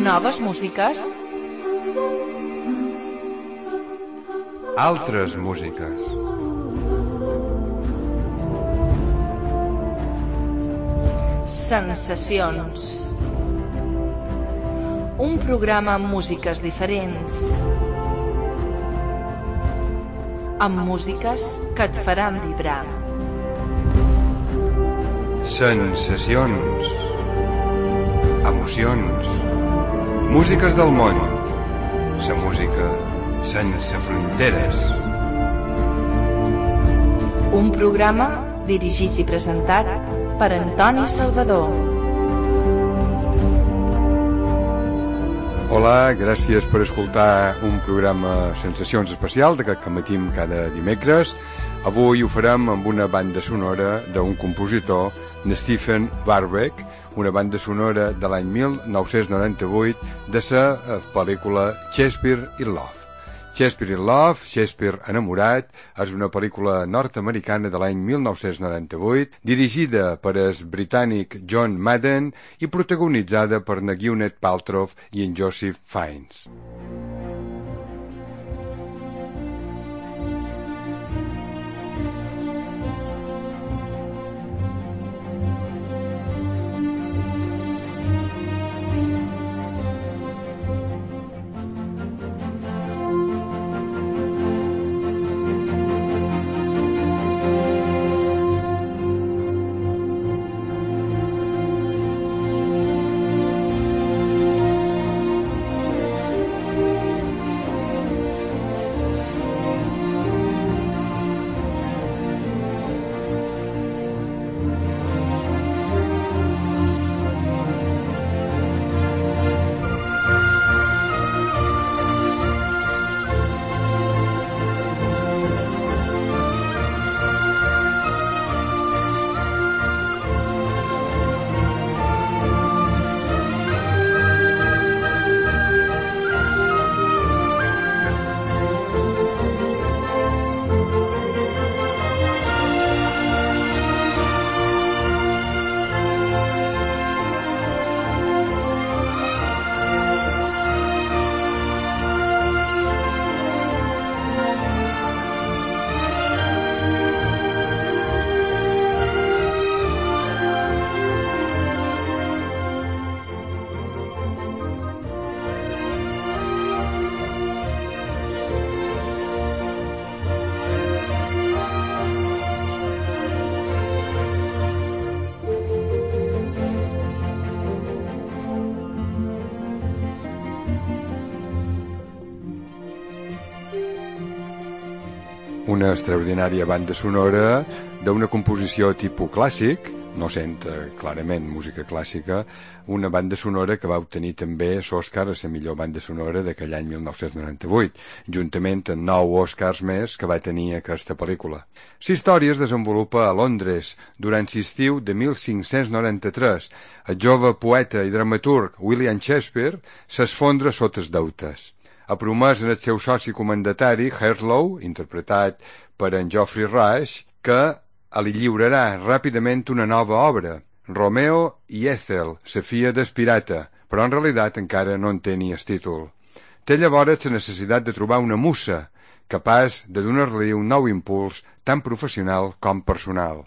Noves músiques. Altres músiques. Sensacions. Un programa amb músiques diferents. Amb músiques que et faran vibrar. Sensacions. Emocions. Músiques del món. La música sense fronteres. Un programa dirigit i presentat per Antoni Salvador. Hola, gràcies per escoltar un programa Sensacions especial que emetim cada dimecres. Avui ho farem amb una banda sonora d'un compositor, Stephen Warbeck, una banda sonora de l'any 1998 de la pel·lícula Shakespeare in Love. Shakespeare in Love, Shakespeare enamorat, és una pel·lícula nord-americana de l'any 1998, dirigida per el britànic John Madden i protagonitzada per na Gwyneth Paltrow i en Joseph Fiennes. Una extraordinària banda sonora d'una composició tipus clàssic, no sent clarament música clàssica, una banda sonora que va obtenir també l'Oscar a la millor banda sonora d'aquell any 1998, juntament amb 9 Oscars més que va tenir aquesta pel·lícula. La història es desenvolupa a Londres durant l'estiu de 1593. El jove poeta i dramaturg William Shakespeare s'esfondra sota els deutes. Ha promès en el seu soci comendatari, Harlow, interpretat per en Geoffrey Rush, que li lliurarà ràpidament una nova obra, Romeo i Ethel, la filla del pirata, però en realitat encara no en té ni el títol. Té llavors la necessitat de trobar una musa, capaç de donar-li un nou impuls tant professional com personal.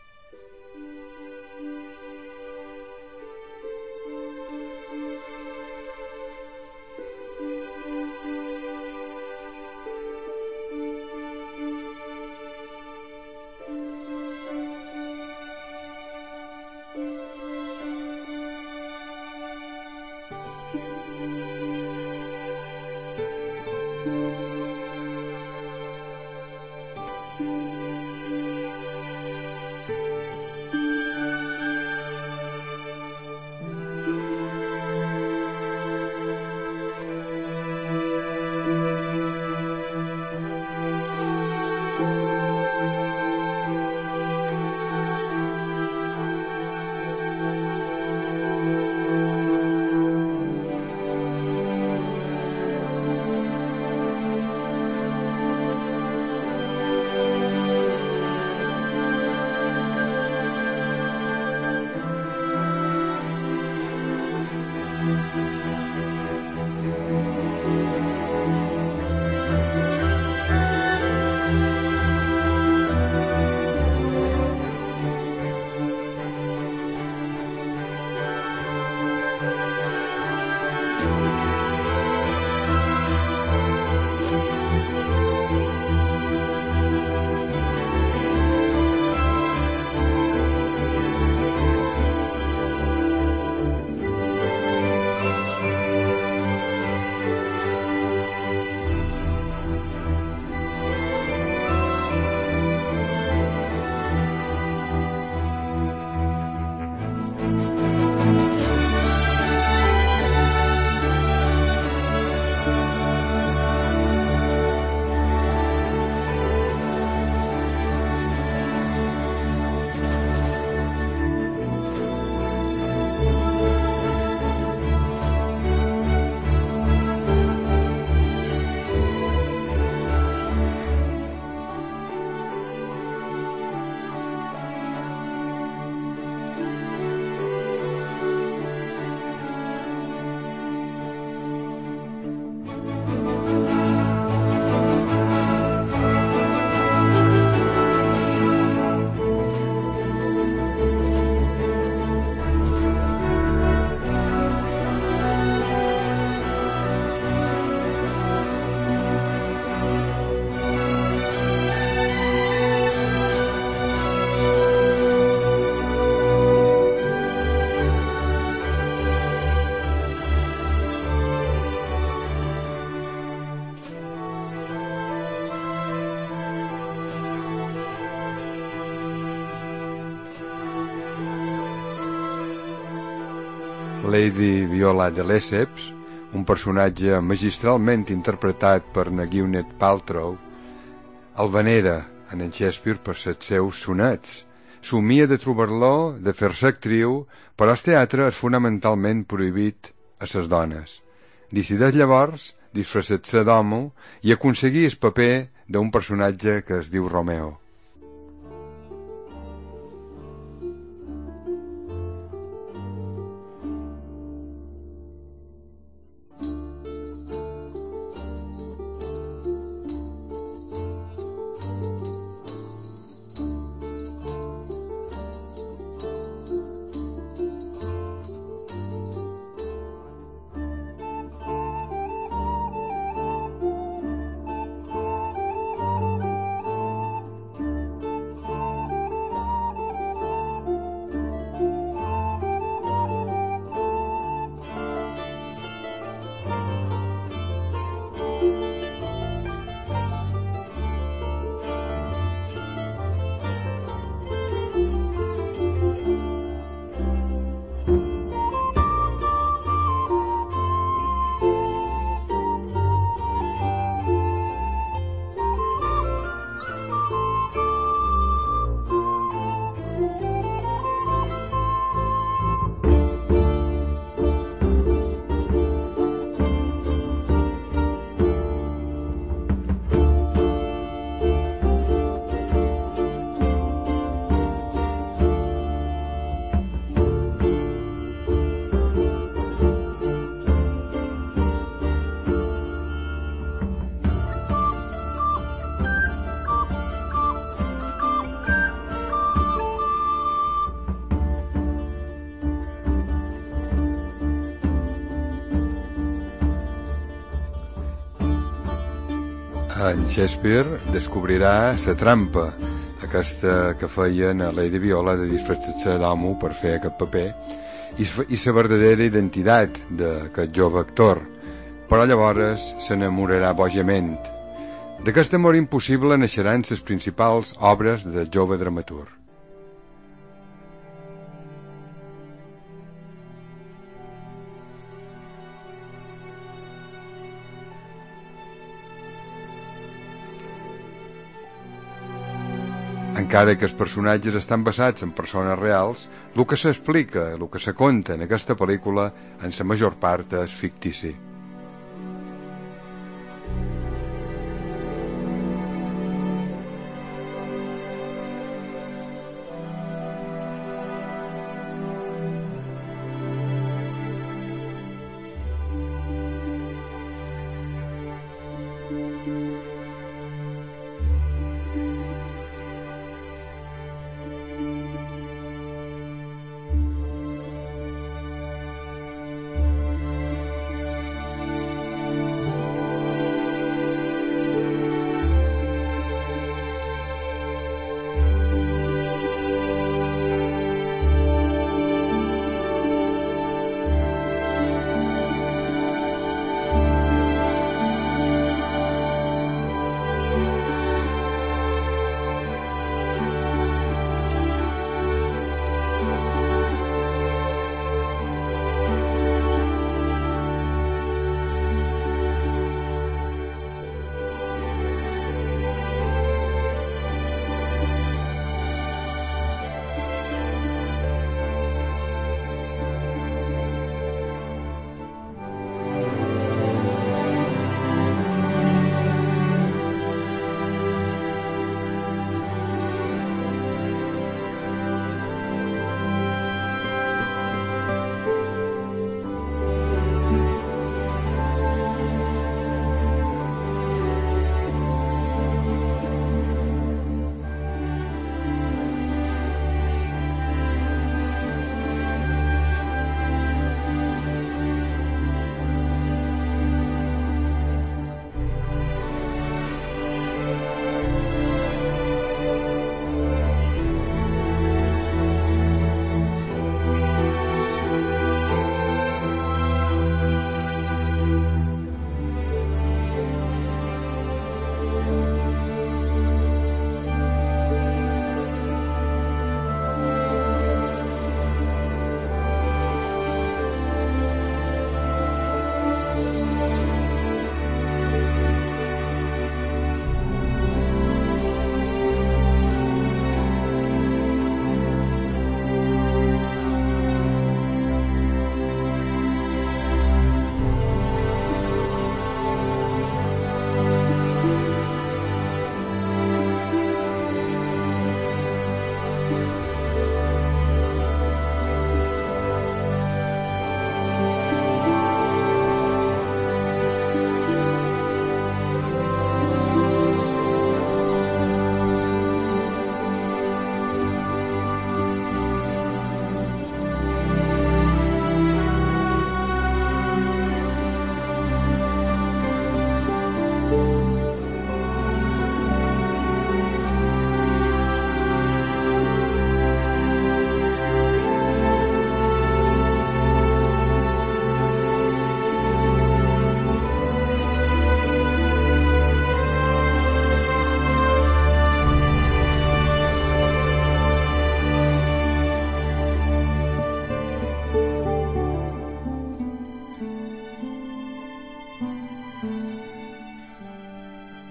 Lady Viola de Lesseps, un personatge magistralment interpretat per na Gwyneth Paltrow, el venera en Shakespeare per els seus sonets. Somia de trobar-lo, de fer-se actriu, però el teatre és fonamentalment prohibit a les dones. Decideix llavors disfressar-se d'home i aconseguir el paper d'un personatge que es diu Romeo. En Shakespeare descobrirà la trampa, aquesta que feien a Lady Viola de disfressar-se d'home per fer aquest paper, i la verdadera identitat d'aquest jove actor, però llavors s'enamorarà bojament. D'aquest amor impossible naixeran les principals obres del jove dramaturg. Encara que els personatges estan basats en persones reals, el que s'explica, el que se conta en aquesta pel·lícula, en la major part és fictici.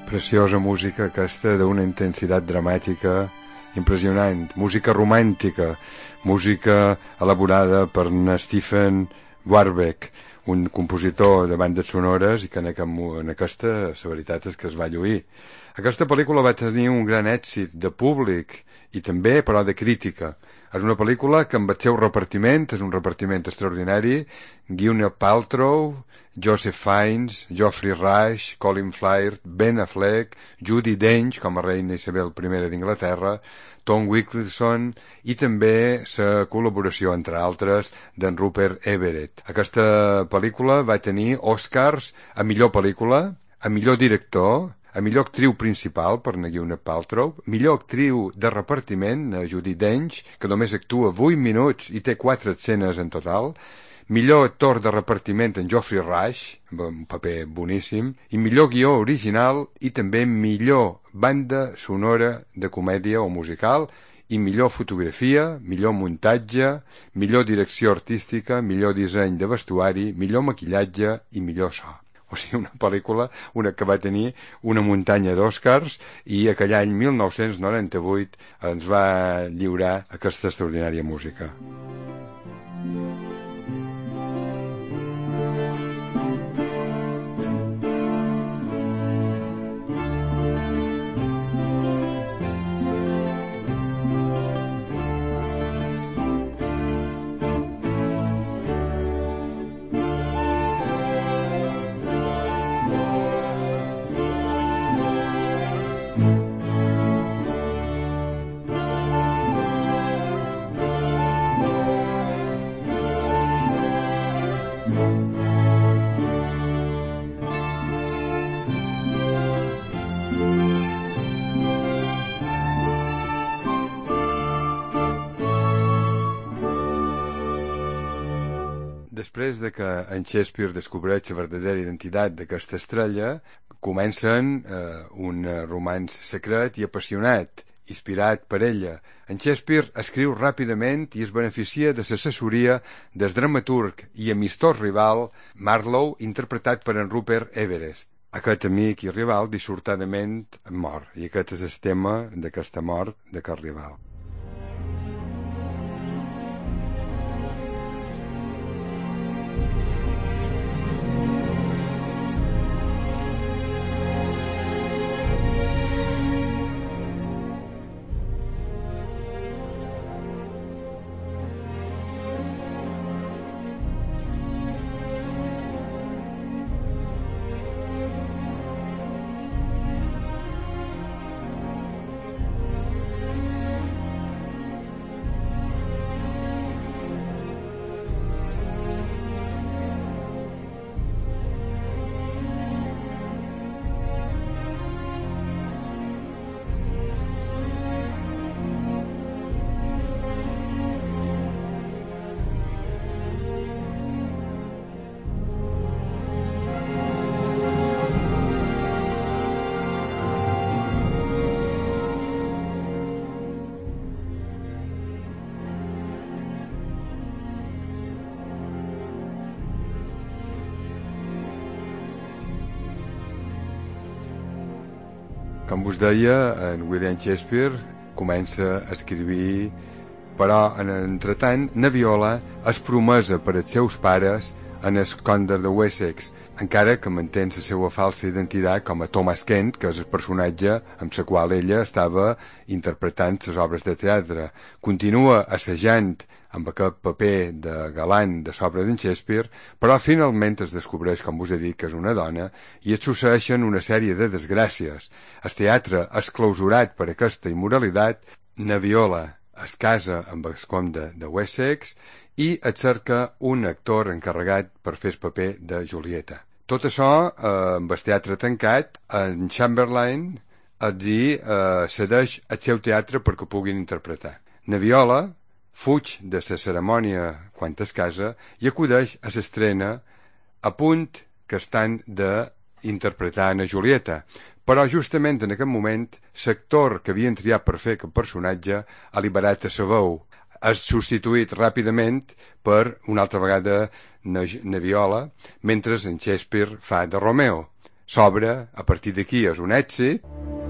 Preciosa música aquesta, d'una intensitat dramàtica impressionant, música romàntica, música elaborada per Stephen Warbeck, un compositor de bandes sonores, i que en aquesta la veritat és que es va lluir. Aquesta pel·lícula va tenir un gran èxit de públic i també, però, de crítica. És una pel·lícula que amb el seu repartiment, és un repartiment extraordinari: Gwyneth Paltrow, Joseph Fiennes, Geoffrey Rush, Colin Firth, Ben Affleck, Judi Dench com a reina Isabel I d'Inglaterra, Tom Wilkinson, i també la col·laboració, entre altres, d'en Rupert Everett. Aquesta pel·lícula va tenir Oscars a millor pel·lícula, a millor director, a millor actriu principal per Gwyneth Paltrow, millor actriu de repartiment, Judi Dench, que només actua 8 minuts i té 4 escenes en total, millor actor de repartiment en Geoffrey Rush, amb un paper boníssim, i millor guió original i també millor banda sonora de comèdia o musical, i millor fotografia, millor muntatge, millor direcció artística, millor disseny de vestuari, millor maquillatge i millor so. O sigui, una pel·lícula que va tenir una muntanya d'Oscars, i aquell any 1998 ens va lliurar aquesta extraordinària música. Després de que en Shakespeare descobreix la verdadera identitat d'aquesta estrella, comencen un romanç secret i apassionat, inspirat per ella. En Shakespeare escriu ràpidament i es beneficia de l'assessoria del dramaturg i amistós rival Marlowe, interpretat per en Rupert Everett. Aquest amic i rival dissortadament mor, i aquest és el tema d'aquesta mort d'aquest rival. Com us deia, en William Shakespeare comença a escriure, però, entretant, na Viola és promesa per als seus pares en el Conde de Wessex, encara que manté la seva falsa identitat com a Thomas Kent, que és el personatge amb la qual ella estava interpretant les obres de teatre. Continua assajant amb aquest paper de galant de l'obra d'en Shakespeare, però finalment es descobreix, com us he dit, que és una dona, i es succeeixen una sèrie de desgràcies. El teatre és clausurat per aquesta immoralitat, na Viola es casa amb el comte de Wessex i es cerca un actor encarregat per fer el paper de Julieta. Tot això, amb el teatre tancat, en Chamberlain cedeix el seu teatre perquè puguin interpretar. Na Viola fuig de la cerimònia quan es casa i acudeix a l'estrena a punt que estan d'interpretar a Julieta. Però justament en aquest moment l'actor que havien triat per fer aquest personatge ha alliberat la veu. És substituït ràpidament per una altra vegada na Viola, mentre en Shakespeare fa de Romeo. s'obre, a partir d'aquí és un èxit.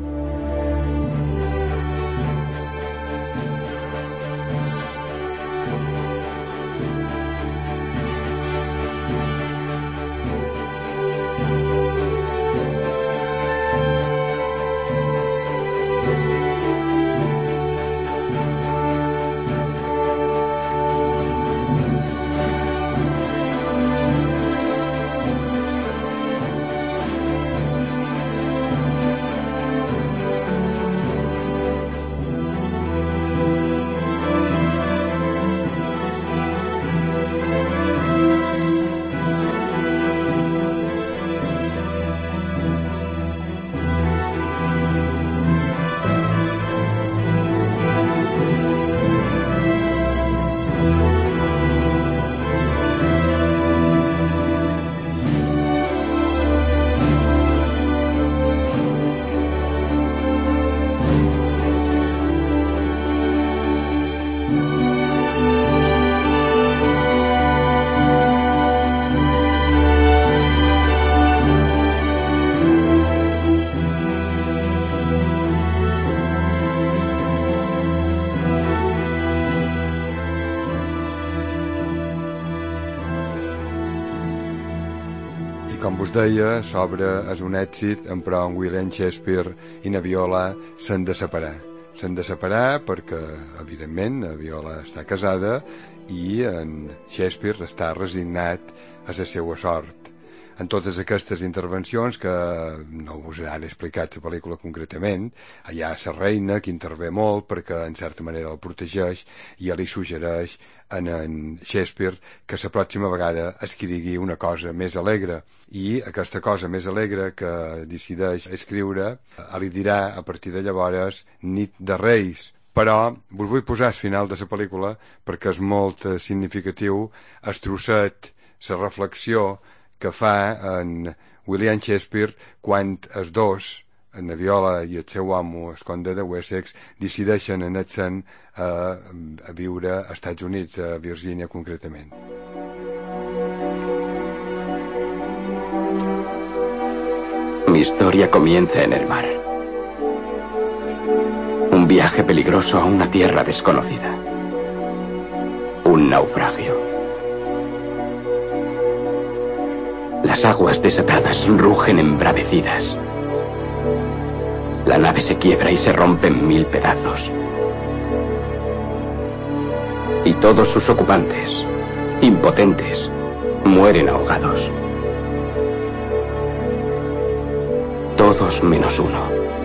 Com vos deia, s'obre és un èxit, però en William Shakespeare i na Viola s'han de separar. S'han de separar perquè, evidentment, la Viola està casada i en Shakespeare està resignat a la seva sort. En totes aquestes intervencions, que no us han explicat la pel·lícula concretament, hi ha la reina que intervé molt perquè en certa manera el protegeix i li suggereix en Shakespeare que la pròxima vegada es que digui una cosa més alegre, i aquesta cosa més alegre que decideix escriure li dirà a partir de llavors Nit de Reis. Però vos vull posar al final de la pel·lícula perquè és molt significatiu el trosset, la reflexió que fa en William Shakespeare quan els dos, en la Viola i el seu amo, el conde de Wessex, decideixen anar-se'n a viure als Estats Units, a Virgínia concretament. Mi historia comienza en el mar. Un viaje peligroso a una tierra desconocida. Un naufragio. Las aguas desatadas rugen embravecidas. La nave se quiebra y se rompe en 1000 pedazos. Y todos sus ocupantes, impotentes, mueren ahogados. Todos menos uno.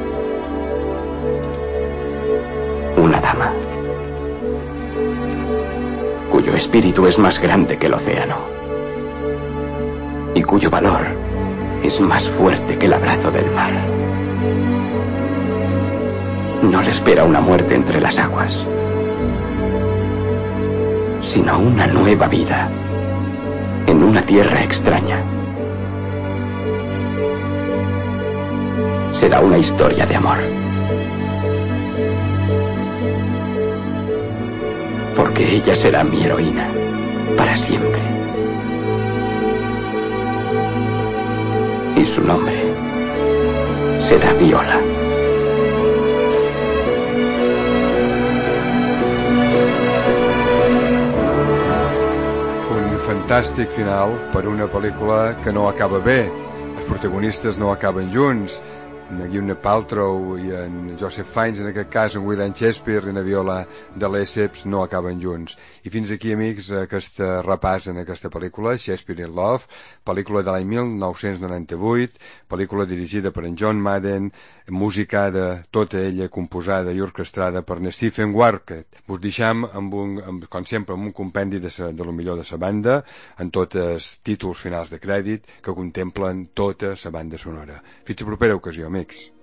Una dama, cuyo espíritu es más grande que el océano. Y cuyo valor es más fuerte que el abrazo del mar. No le espera una muerte entre las aguas, sino una nueva vida en una tierra extraña. Será una historia de amor, porque ella será mi heroína para siempre. Y su nombre será Viola. Un fantàstic final per una pel·lícula que no acaba bé. Els protagonistes no acaben junts. En Gwyneth Paltrow i en Joseph Fiennes, en aquest cas en William Shakespeare i en Viola de Lesseps, no acaben junts. I fins aquí, amics, aquest repàs en aquesta pel·lícula, Shakespeare in Love, pel·lícula de l'any 1998, pel·lícula dirigida per en John Madden, musicada, tota ella composada i orquestrada per en Stephen Warkett. Vos deixam, com sempre, amb un compendi de lo millor de la banda, en tots els títols finals de crèdit que contemplen tota la banda sonora. Fins la propera ocasió, amics.